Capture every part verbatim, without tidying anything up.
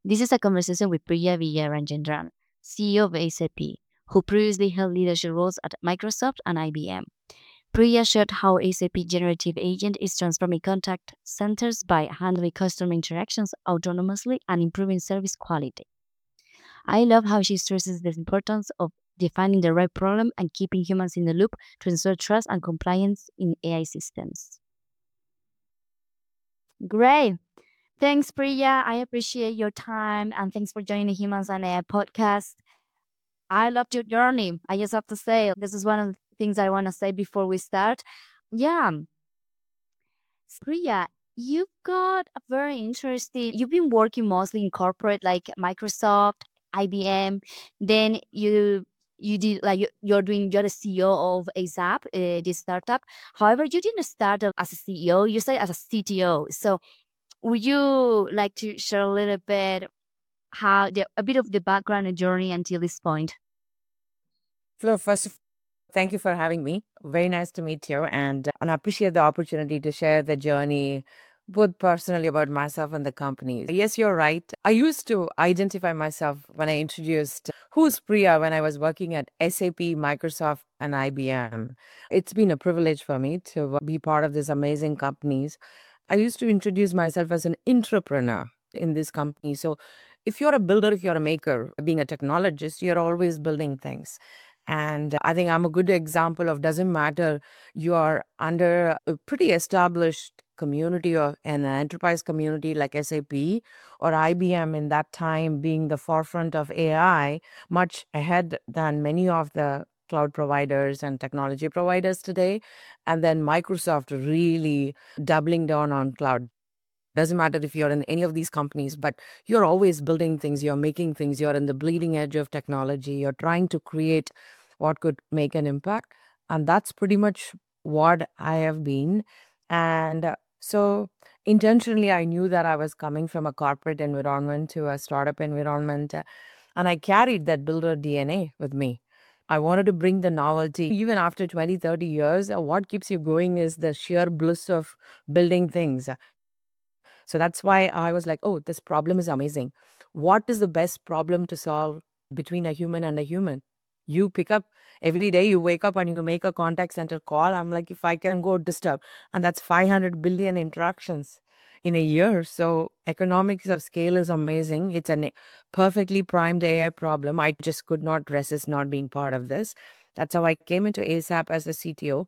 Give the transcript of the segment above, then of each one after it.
This is a conversation with Priya Vijayaranjendran, C E O of S A P, who previously held leadership roles at Microsoft and I B M. Priya shared how S A P Generative Agent is transforming contact centers by handling customer interactions autonomously and improving service quality. I love how she stresses the importance of defining the right problem and keeping humans in the loop to ensure trust and compliance in A I systems. Great. Thanks, Priya. I appreciate your time and thanks for joining the Humans on Air podcast. I loved your journey. I just have to say, this is one of the things I want to say before we start. Yeah, Priya, you've got a very interesting, you've been working mostly in corporate like Microsoft, I B M. Then you you did like you- you're doing you're the C E O of ASAP, uh, this startup. However, you didn't start up as a C E O, you started as a C T O. So would you like to share a little bit how the a bit of the background and journey until this point? Flo, first of thank you for having me. Very nice to meet you, and uh, and I appreciate the opportunity to share the journey, both personally about myself and the company. Yes, you're right. I used to identify myself when I introduced who's Priya when I was working at S A P, Microsoft, and I B M. It's been a privilege for me to be part of these amazing companies. I used to introduce myself as an entrepreneur in this company. So if you're a builder, if you're a maker, being a technologist, you're always building things. And I think I'm a good example of doesn't matter you are under a pretty established community or an enterprise community like S A P or I B M in that time being the forefront of A I, much ahead than many of the cloud providers and technology providers today. And then Microsoft really doubling down on cloud. Doesn't matter if you're in any of these companies, but you're always building things, you're making things, you're in the bleeding edge of technology, you're trying to create what could make an impact. And that's pretty much what I have been. And uh, so intentionally, I knew that I was coming from a corporate environment to a startup environment. uh, And I carried that builder D N A with me. I wanted to bring the novelty. Even after twenty, thirty years, uh, what keeps you going is the sheer bliss of building things. So that's why I was like, oh, this problem is amazing. What is the best problem to solve between a human and a human? You pick up every day, you wake up and you make a contact center call. I'm like, if I can go disturb, and that's five hundred billion interactions in a year. So economics of scale is amazing. It's a perfectly primed A I problem. I just could not resist not being part of this. That's how I came into ASAP as a C T O.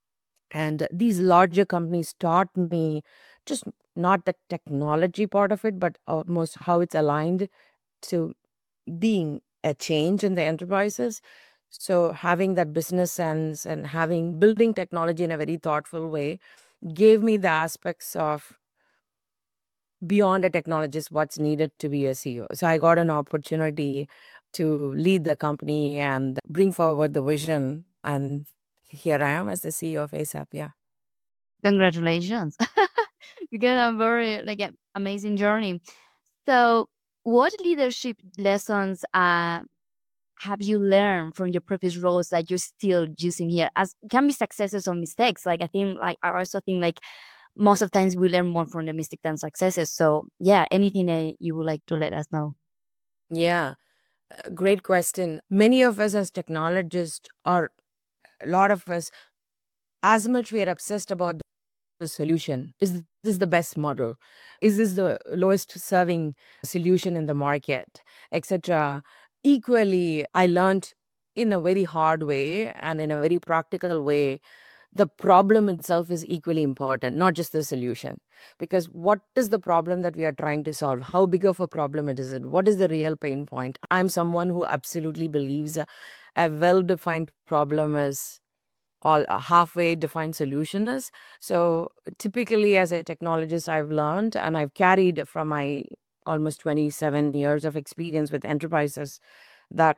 And these larger companies taught me just not the technology part of it, but almost how it's aligned to being a change in the enterprises. So having that business sense and having building technology in a very thoughtful way gave me the aspects of beyond a technologist what's needed to be a C E O. So I got an opportunity to lead the company and bring forward the vision. And here I am as the C E O of ASAP. Yeah. Congratulations. You get a very like an amazing journey. So, what leadership lessons uh, have you learned from your previous roles that you're still using here? As can be successes or mistakes. Like I think, like I also think, like most of the times we learn more from the mistakes than successes. So, yeah, anything that you would like to let us know. Yeah. Uh, Great question. Many of us as technologists, or a lot of us, as much we are obsessed about the solution. Is this the best model? Is this the lowest serving solution in the market, et cetera? Equally, I learned in a very hard way and in a very practical way the problem itself is equally important, not just the solution. Because what is the problem that we are trying to solve? How big of a problem it is? It? What is the real pain point? I'm someone who absolutely believes a, a well-defined problem is all a halfway defined solution is. So typically, as a technologist, I've learned and I've carried from my almost twenty-seven years of experience with enterprises that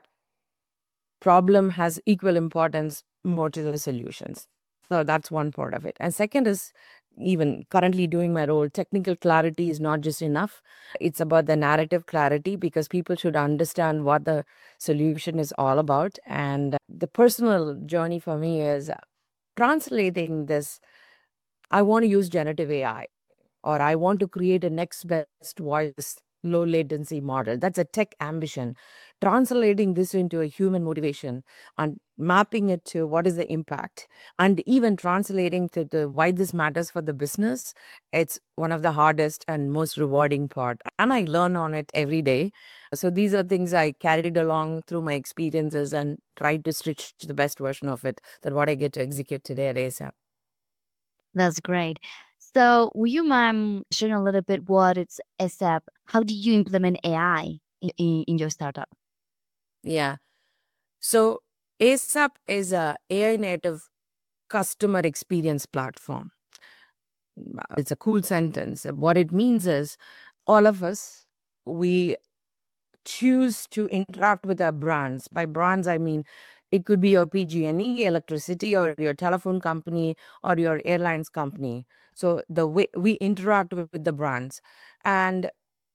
problem has equal importance more to the solutions. So that's one part of it. And second is even currently doing my role, technical clarity is not just enough. It's about the narrative clarity because people should understand what the solution is all about. And the personal journey for me is translating this. I want to use generative A I or I want to create a next best voice low latency model. That's a tech ambition. Translating this into a human motivation and mapping it to what is the impact, and even translating to the why this matters for the business, it's one of the hardest and most rewarding part. And I learn on it every day. So these are things I carried along through my experiences and tried to stitch the best version of it that what I get to execute today at ASAP. That's great. So, will you mind sharing a little bit what it's ASAP? How do you implement A I in, in, in your startup? Yeah. So ASAP is a AI native customer experience platform. It's a cool sentence. What it means is all of us, we choose to interact with our brands. By brands, I mean it could be your P G and E, electricity, or your telephone company, or your airlines company. So the way we interact with, with the brands. And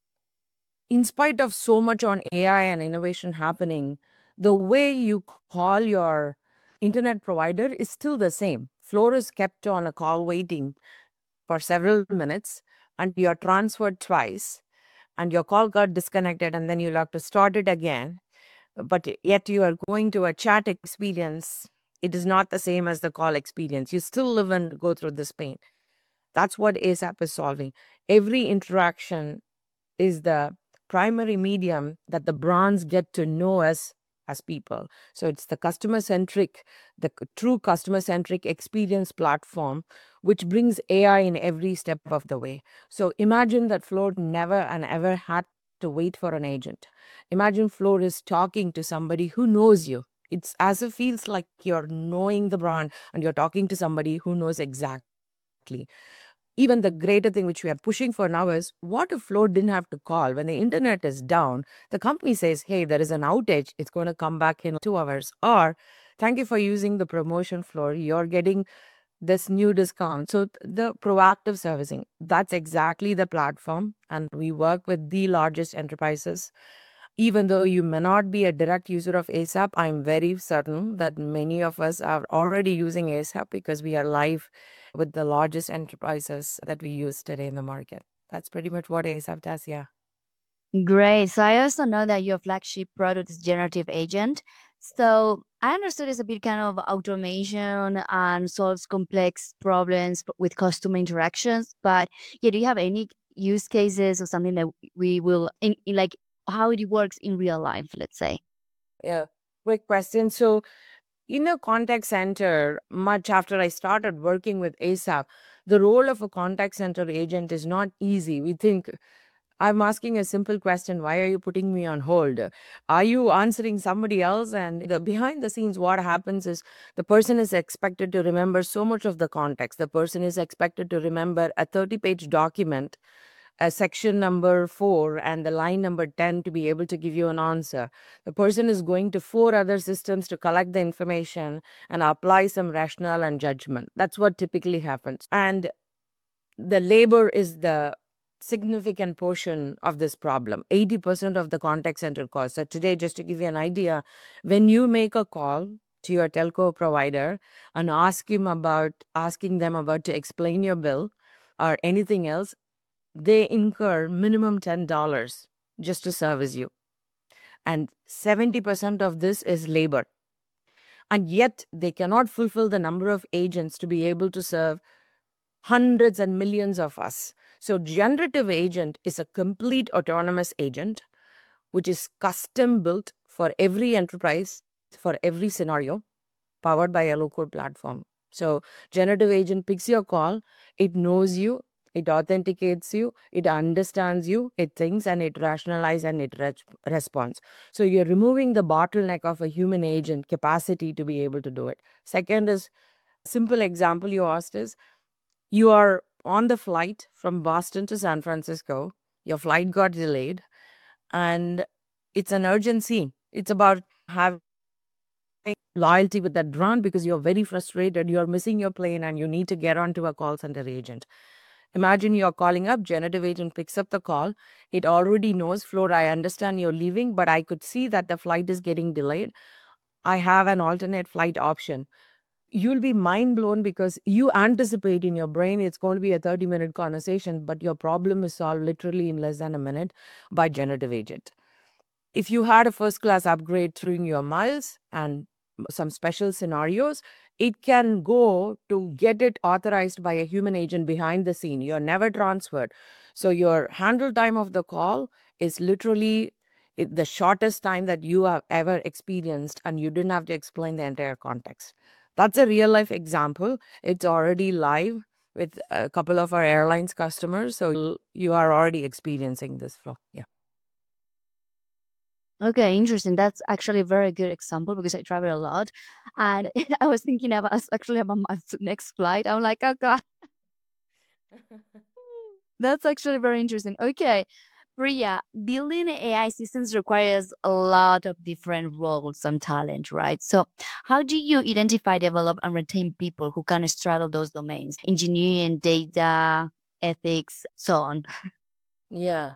in spite of so much on A I and innovation happening, the way you call your internet provider is still the same. Floor is kept on a call waiting for several minutes, and you're transferred twice, and your call got disconnected, and then you'll have to start it again. But yet you are going to a chat experience. It is not the same as the call experience. You still live and go through this pain. That's what ASAP is solving. Every interaction is the primary medium that the brands get to know us as people. So it's the customer centric, the c- true customer centric experience platform, which brings A I in every step of the way. So imagine that Floor never and ever had to wait for an agent. Imagine Floor is talking to somebody who knows you. It's as it feels like you're knowing the brand and you're talking to somebody who knows exactly. Even the greater thing which we are pushing for now is, what if Flow didn't have to call? When the internet is down, the company says, hey, there is an outage. It's going to come back in two hours. Or, thank you for using the promotion floor. You're getting this new discount. So, th- the proactive servicing, that's exactly the platform. And we work with the largest enterprises. Even though you may not be a direct user of ASAP, I'm very certain that many of us are already using ASAP because we are live with the largest enterprises that we use today in the market. That's pretty much what ASAP does, yeah. Great. So I also know that your flagship product is Generative Agent. So I understood it's a bit kind of automation and solves complex problems p- with customer interactions. But yeah, do you have any use cases or something that we will in, in like how it works in real life, let's say? Yeah. Quick question. So, in a contact center, much after I started working with ASAP, the role of a contact center agent is not easy. We think, I'm asking a simple question. Why are you putting me on hold? Are you answering somebody else? And the behind the scenes, what happens is the person is expected to remember so much of the context. The person is expected to remember a thirty page document, a section number four, and the line number ten to be able to give you an answer. The person is going to four other systems to collect the information and apply some rationale and judgment. That's what typically happens. And the labor is the significant portion of this problem. eighty percent of the contact center calls. So today, just to give you an idea, when you make a call to your telco provider and ask him about asking them about to explain your bill or anything else, they incur minimum ten dollars just to service you. And seventy percent of this is labor. And yet they cannot fulfill the number of agents to be able to serve hundreds and millions of us. So, generative agent is a complete autonomous agent, which is custom built for every enterprise, for every scenario, powered by a low code platform. So, generative agent picks your call, it knows you, it authenticates you, it understands you, it thinks and it rationalizes and it res- responds. So, you're removing the bottleneck of a human agent capacity to be able to do it. Second is simple example you asked is, you are on the flight from Boston to San Francisco. Your flight got delayed, and it's an urgent scene. It's about having loyalty with that brand because you're very frustrated. You're missing your plane and you need to get onto a call center agent. Imagine you're calling up, generative agent picks up the call. It already knows, Floor, I understand you're leaving, but I could see that the flight is getting delayed. I have an alternate flight option. you'll be mind blown because you anticipate in your brain it's going to be a thirty minute conversation, but your problem is solved literally in less than a minute by generative agent. If you had a first class upgrade through your miles and some special scenarios, it can go to get it authorized by a human agent behind the scene. You're never transferred. So your handle time of the call is literally it- the shortest time that you have ever experienced, and you didn't have to explain the entire context. That's a real life example. It's already live with a couple of our airlines customers. So you are already experiencing this flow. Yeah. Okay, interesting. That's actually a very good example because I travel a lot. And I was thinking about us actually about my f- next flight. I'm like, oh God, that's actually very interesting. Okay, Priya, building A I systems requires a lot of different roles and talent, right? So, how do you identify, develop, and retain people who can straddle those domains, engineering, data, ethics, so on? Yeah.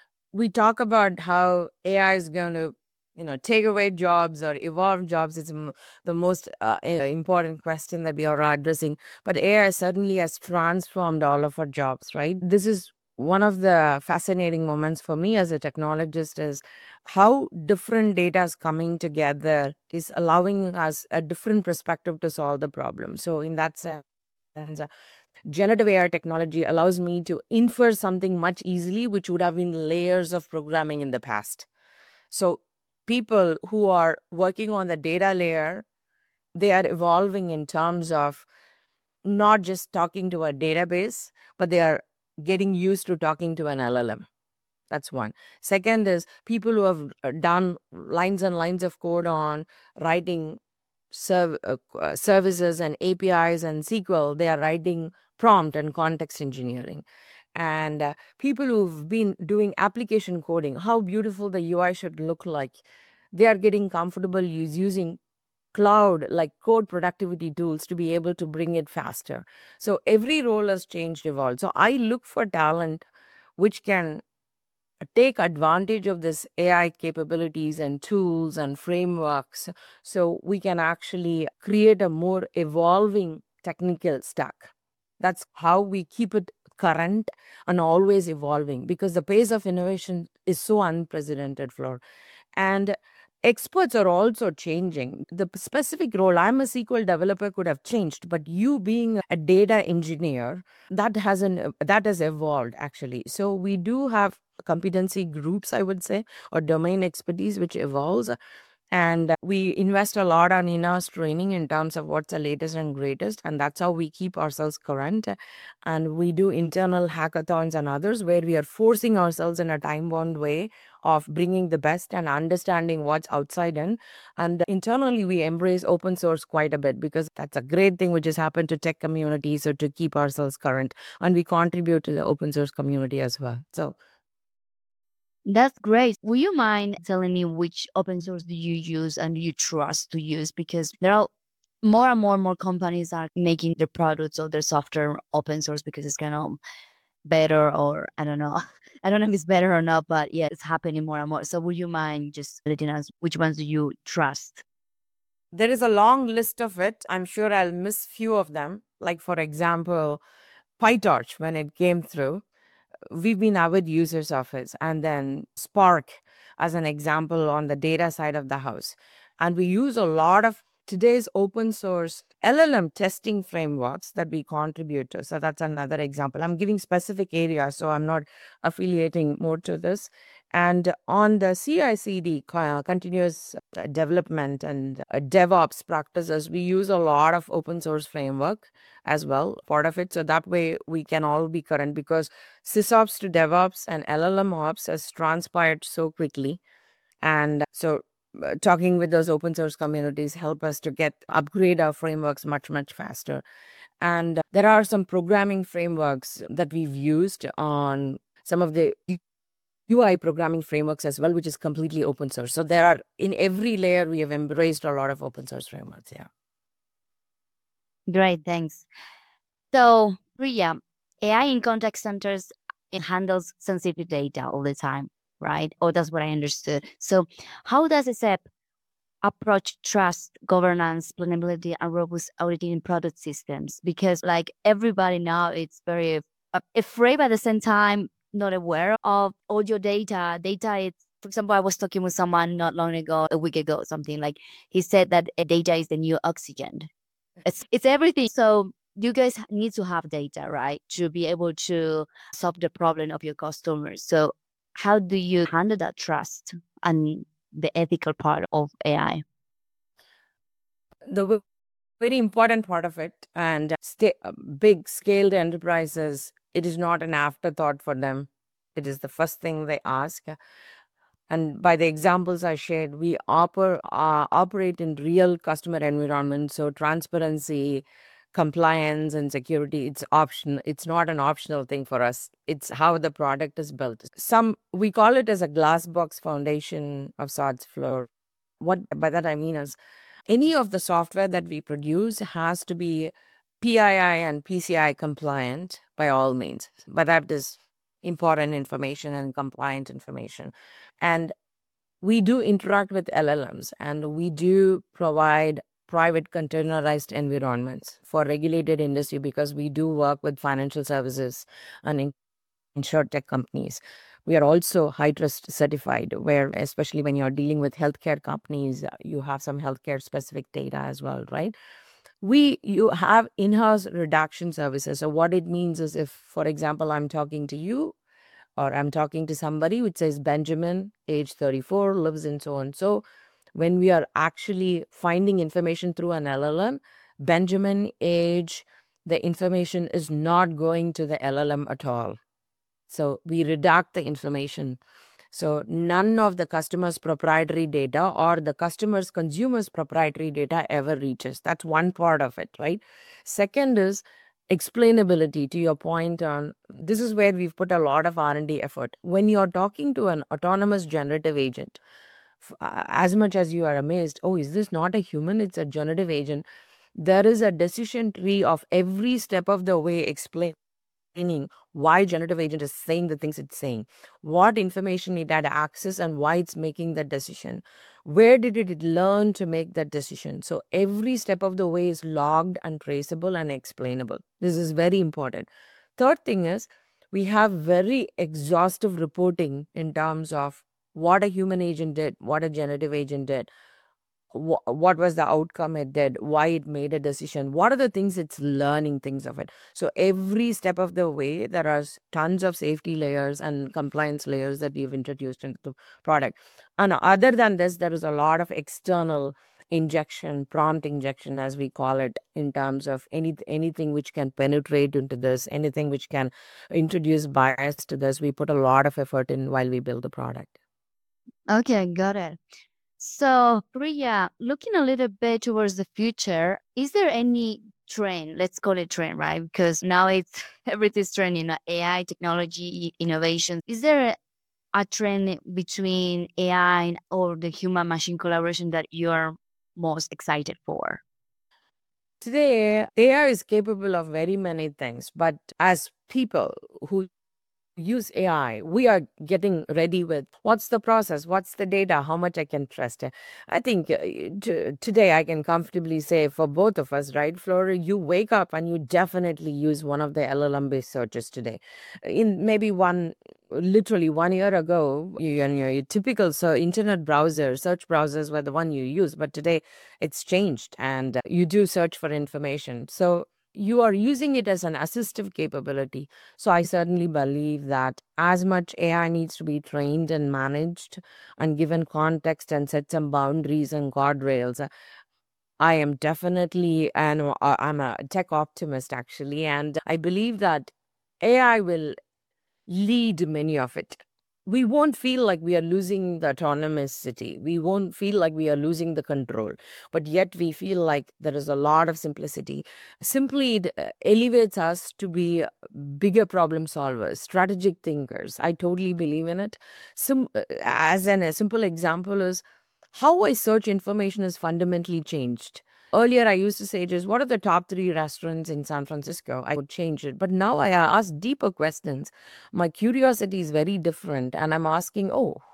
We talk about how A I is going to, you know, take away jobs or evolve jobs. It's m- the most uh, i- important question that we are addressing. But A I certainly has transformed all of our jobs, right? This is one of the fascinating moments for me as a technologist is how different data is coming together is allowing us a different perspective to solve the problem. So in that sense, uh, generative A I technology allows me to infer something much easily, which would have been layers of programming in the past. So, people who are working on the data layer, they are evolving in terms of not just talking to a database, but they are getting used to talking to an L L M. That's one. Second is people who have uh, done lines and lines of code on writing serv- uh, uh, services and A P Is and S Q L, they are writing prompt and context engineering. And uh, people who've been doing application coding, how beautiful the U I should look like, they are getting comfortable use, using cloud like code productivity tools to be able to bring it faster. So every role has changed, evolved. So I look for talent which can take advantage of this A I capabilities and tools and frameworks so we can actually create a more evolving technical stack. That's how we keep it current and always evolving because the pace of innovation is so unprecedented, Flor. And experts are also changing. The p- specific role, I'm a S Q L developer, could have changed, but you being a data engineer, that hasn't that has evolved actually. So we do have competency groups, I would say, or domain expertise which evolves. And uh, we invest a lot on in-house training in terms of what's the latest and greatest, and that's how we keep ourselves current. And we do internal hackathons and others where we are forcing ourselves in a time-bound way of bringing the best and understanding what's outside in. And internally, we embrace open source quite a bit because that's a great thing which has happened to tech communities, so to keep ourselves current. And we contribute to the open source community as well. So That's great. Will you mind telling me which open source do you use and do you trust to use? Because there are more and more and more companies are making their products or their software open source because it's kind of better, or I don't know. I don't know if it's better or not, but yeah, it's happening more and more. So would you mind just letting us which ones do you trust? there is a long list of it. I'm sure I'll miss few of them. Like for example, PyTorch when it came through, we've been avid users of it. And then Spark as an example on the data side of the house. And we use a lot of today's open source L L M testing frameworks that we contribute to. So that's another example. I'm giving specific areas, so I'm not affiliating more to this. And on the C I C D, co- uh, continuous uh, development and uh, DevOps practices, we use a lot of open source framework as well, part of it. So that way we can all be current because SysOps to DevOps and L L M Ops has transpired so quickly. And so uh, talking with those open source communities help us to get upgrade our frameworks much, much faster. And uh, there are some programming frameworks that we've used on some of the U I programming frameworks as well, which is completely open source. So there are in every layer we have embraced a lot of open source frameworks. Yeah. Great, thanks. So, Priya, A I in contact centers, it handles sensitive data all the time, right? Oh, that's what I understood. So, how does S A P approach trust, governance, planability, and robust auditing in product systems. Because like everybody now, it's very uh, afraid, but at the same time not aware of all your data. Data is, for example, I was talking with someone not long ago, a week ago, something like he said that uh, data is the new oxygen. It's it's everything. So you guys need to have data, right, to be able to solve the problem of your customers. So how do you handle that trust and the ethical part of A I? The w- very important part of it, and sta- uh, big scaled enterprises, it is not an afterthought for them. It is the first thing they ask. And by the examples I shared, we oper, uh, operate in real customer environments. So transparency, compliance, and security, it's option. It's not an optional thing for us. It's how the product is built. Some we call it as a glass box foundation of sorts floor. What by that I mean is any of the software that we produce has to be P I I and P C I compliant by all means. But that is important information and compliant information. And we do interact with L L Ms and we do provide private containerized environments for regulated industry because we do work with financial services and in- insured tech companies. We are also high trust certified, where especially when you're dealing with healthcare companies, uh, you have some healthcare specific data as well, right? We you have in-house redaction services. So what it means is if, for example, I'm talking to you or I'm talking to somebody which says Benjamin, age thirty-four, lives in so and so. When we are actually finding information through an L L M, Benjamin, age, the information is not going to the L L M at all. So we redact the information. So none of the customer's proprietary data or the customer's consumer's proprietary data ever reaches. That's one part of it, right? Second is explainability. To your point on, this is where we've put a lot of R and D effort. When you're talking to an autonomous generative agent, f- uh, as much as you are amazed, oh, is this not a human? It's a generative agent. There is a decision tree of every step of the way explained explaining why generative agent is saying the things it's saying, what information it had access and why it's making that decision, where did it learn to make that decision. So every step of the way is logged and traceable and explainable. This is very important. Third thing is we have very exhaustive reporting in terms of what a human agent did, what a generative agent did, wh- what was the outcome it did, why it made a decision, what are the things it's learning things of it. So every step of the way there are s- tons of safety layers and compliance layers that we've introduced into the product. And other than this, there is a lot of external injection, prompt injection as we call it, in terms of any anything which can penetrate into this, anything which can introduce bias to this. We put a lot of effort in while we build the product. Okay, got it. So, Priya, looking a little bit towards the future, is there any trend? Let's call it trend, right? Because now it's everything's trending, uh, A I, technology, innovation. Is there a trend between A I or the human machine collaboration that you're most excited for? Today, A I is capable of very many things, but as people who use A I, we are getting ready with what's the process, what's the data, how much I can trust it. I think uh, t- today I can comfortably say for both of us, right, Flora, you wake up and you definitely use one of the L L M based searches today. In maybe one, literally one year ago, you, and your typical so internet browser, search browsers were the one you use, but today it's changed and uh, you do search for information. So you are using it as an assistive capability. So I certainly believe that as much A I needs to be trained and managed and given context and set some boundaries and guardrails. uh, I am definitely an uh, I'm a tech optimist actually, and I believe that A I will lead many of it. We won't feel like we are losing the autonomous city. We won't feel like we are losing the control. But yet we feel like there is a lot of simplicity. Simply it uh, elevates us to be bigger problem solvers, strategic thinkers. I totally believe in it. Sim- uh, as an, a simple example is how I search information has fundamentally changed. Earlier, I used to say just what are the top three restaurants in San Francisco? I would change it. But now I ask deeper questions. My curiosity is very different. And I'm asking, oh, who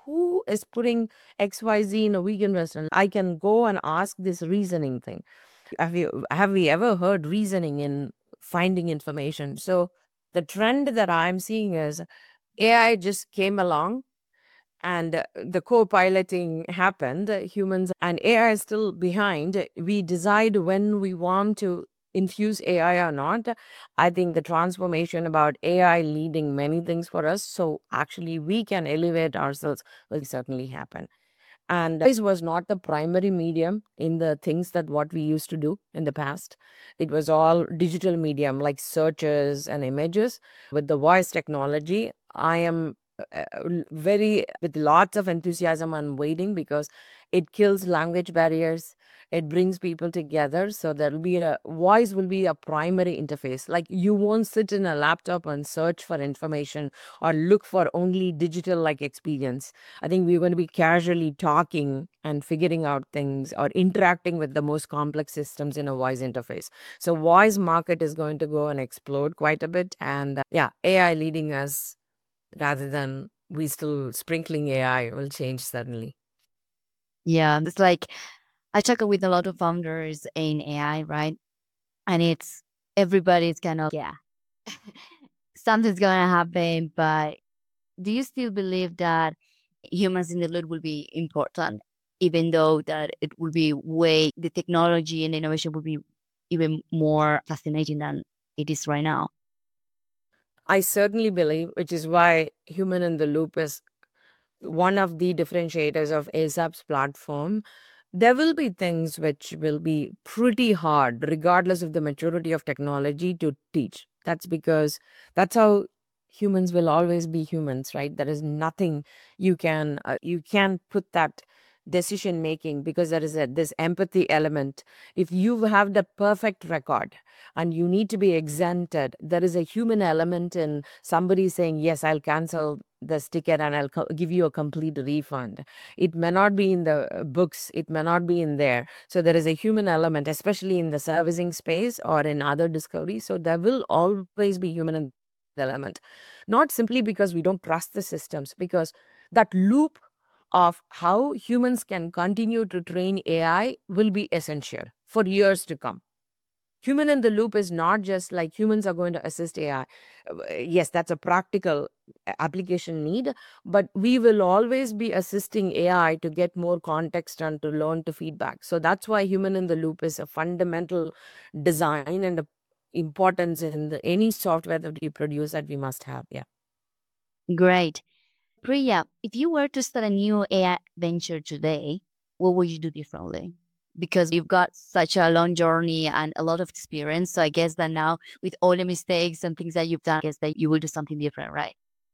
is putting X Y Z in a vegan restaurant? I can go and ask this reasoning thing. Have you have we ever heard reasoning in finding information? So the trend that I'm seeing is A I just came along and uh, the co-piloting happened. uh, Humans and A I is still behind. We decide when we want to infuse A I or not. I think the transformation about A I leading many things for us, so actually we can elevate ourselves, will certainly happen. And this was not the primary medium in the things that what we used to do in the past. It was all digital medium like searches and images. With the voice technology, I am uh, uh, very with lots of enthusiasm and waiting because it kills language barriers. It brings people together. So there will be a voice will be a primary interface. Like you won't sit in a laptop and search for information or look for only digital like experience. I think we're going to be casually talking and figuring out things or interacting with the most complex systems in a voice interface. So voice market is going to go and explode quite a bit. And uh, yeah, A I leading us rather than we still sprinkling A I will change suddenly. Yeah, it's like I talk with a lot of founders in A I, right? And it's everybody's kind of, yeah, something's gonna happen, but do you still believe that humans in the loop will be important, even though that it will be way the technology and innovation will be even more fascinating than it is right now? I certainly believe, which is why Human in the Loop is one of the differentiators of ASAP's platform. There will be things which will be pretty hard, regardless of the maturity of technology, to teach. That's because that's how humans will always be humans, right? There is nothing you can uh, you can put that decision making because there is a this empathy element. If you have the perfect record and you need to be exempted, there is a human element in somebody saying, yes, I'll cancel this ticket and I'll co- give you a complete refund. It may not be in the uh, books, it may not be in there. So there is a human element, especially in the servicing space or in other discoveries. So there will always be human in the element. Not simply because we don't trust the systems, because that loop of how humans can continue to train A I will be essential for years to come. Human in the loop is not just like humans are going to assist A I. Uh, Yes, that's a practical a- application need, but we will always be assisting A I to get more context and to learn to feedback. So that's why human in the loop is a fundamental design and a importance in the, any software that we produce that we must have. Yeah. Great. Priya, if you were to start a new A I venture today, what would you do differently? Because you've got such a long journey and a lot of experience. So I guess that now, with all the mistakes and things that you've done, I guess that you will do something different, right?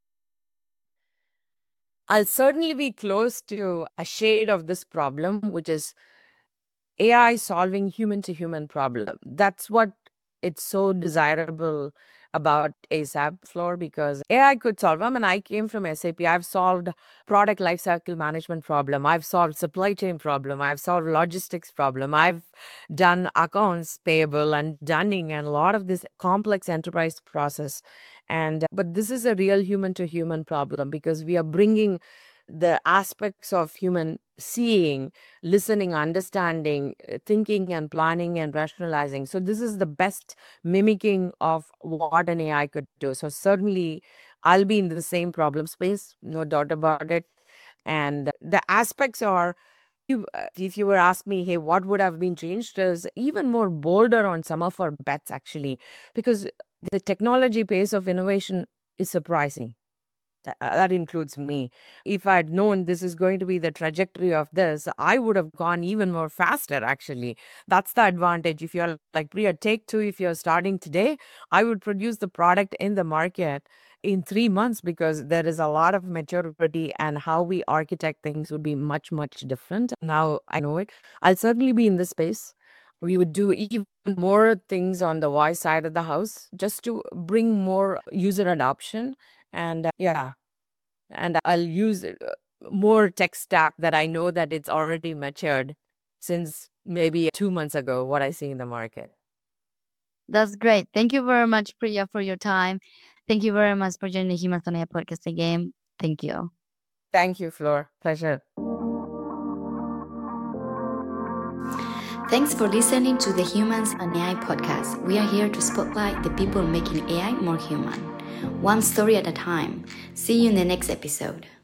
I'll certainly be close to a shade of this problem, which is A I solving human to human problem. That's what it's so desirable about ASAP Floor because A I could solve them. And I came from S A P. I've solved product lifecycle management problem. I've solved supply chain problem. I've solved logistics problem. I've done accounts payable and dunning and a lot of this complex enterprise process. And but this is a real human to human problem because we are bringing the aspects of human seeing, listening, understanding, uh, thinking, and planning and rationalizing. So, this is the best mimicking of what an A I could do. So, certainly, I'll be in the same problem space, no doubt about it. And the aspects are, you, uh, if you were asked me, hey, what would have been changed, is even more bolder on some of our bets, actually, because the technology pace of innovation is surprising. Th- uh, That includes me. If I'd known this is going to be the trajectory of this, I would have gone even more faster, actually. That's the advantage. If you're like Priya, take two, if you're starting today, I would produce the product in the market in three months because there is a lot of maturity and how we architect things would be much, much different. Now I know it. I'll certainly be in this space. We would do even more things on the voice side of the house just to bring more user adoption. And uh, yeah, and I'll use uh, more tech stack that I know that it's already matured since maybe two months ago, what I see in the market. That's great. Thank you very much, Priya, for your time. Thank you very much for joining the Human on Air podcast again. Thank you. Thank you, Fleur. Pleasure. Thanks for listening to the Humans and A I podcast. We are here to spotlight the people making A I more human. One story at a time. See you in the next episode.